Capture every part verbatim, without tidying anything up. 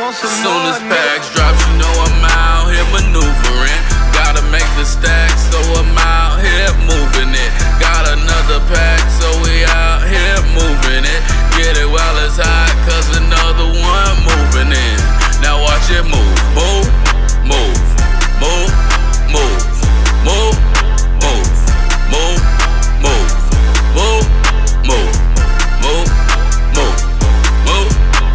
want some Soon more. as packs drop, you know I'm out here maneuvering. Gotta make the stack, so I'm out here moving it. Got another pack, so we out here moving it. Get it while it's hot, cause another one moving in. Now watch it move, move, move, move, move, move, move, move, move, move, move, move, move, move.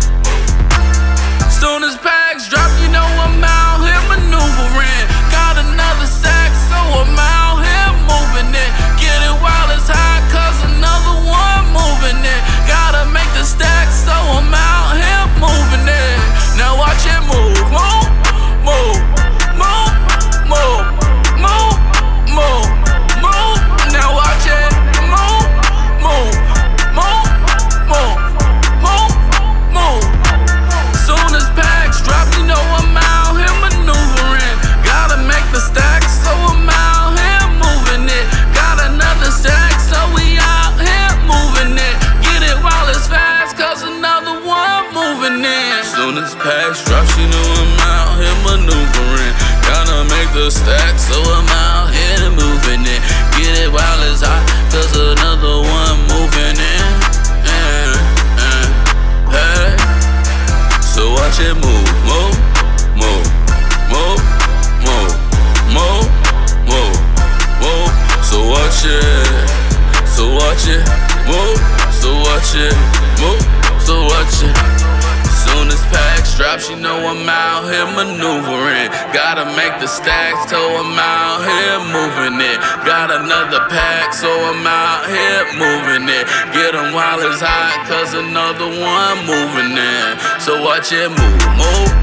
Soon as packs drop, you know I'm out here maneuvering. Got another sack, so I'm out here moving it. Get it while it's hot, cause another one moving it. Gotta make the stack, so I'm out here moving it. Now watch it move, move, move, move, move, move, move, move. Now watch it move, move, move, move, move, move. Soon as packs drop, you know I'm out here maneuvering. Gotta make the stack, so I'm out here moving it. Got another stack, so we out here moving it. Get it while it's fast, cause another one moving in. Soon as packs drop, you know I'm out here maneuvering. Gotta make the stack, so I'm out here moving it. Get it while it's hot, cause another one moving in. Uh, uh, hey. So watch it move, move, move, move, move, move, move, move. So watch it, so watch it, move, so watch it, move, so watch it. Soon as packs drops, you know I'm out here maneuvering. Gotta make the stacks, so I'm out here moving it. Got another pack, so I'm out here moving it. Get 'em while it's hot, cause another one moving in. So watch it move, move.